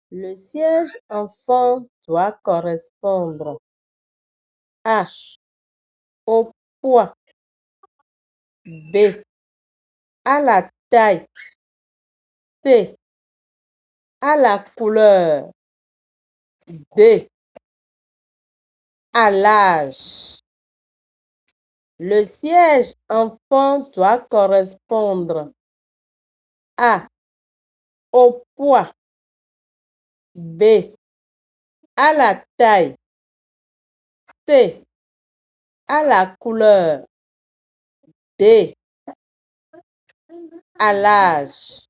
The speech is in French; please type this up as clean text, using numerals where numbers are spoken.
Le siège enfant doit correspondre A au poids, B à la taille, C à la couleur, D à l'âge. Le siège enfant doit correspondre A au poids, B à la taille, C à la couleur, D à l'âge.